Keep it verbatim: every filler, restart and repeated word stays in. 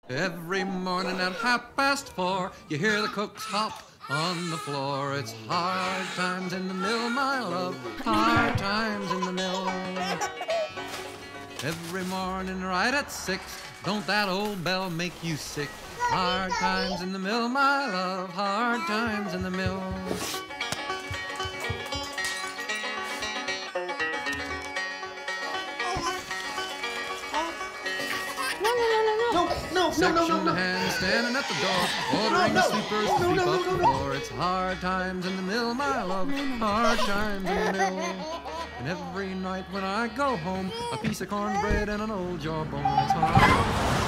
Every morning at half past four, you hear the cooks hop on the floor. It's hard times in the mill, my love, hard times in the mill. Every morning right at six, don't that old bell make you sick? Hard times in the mill, my love, hard times in the mill. No, no, Section no, no, no. hand standing at the door, ordering no, the sweepers to no, sweep no, up no, the no. floor. It's hard times in the mill, my love, hard times in the mill. And every night when I go home, a piece of cornbread and an old jawbone. It's hard.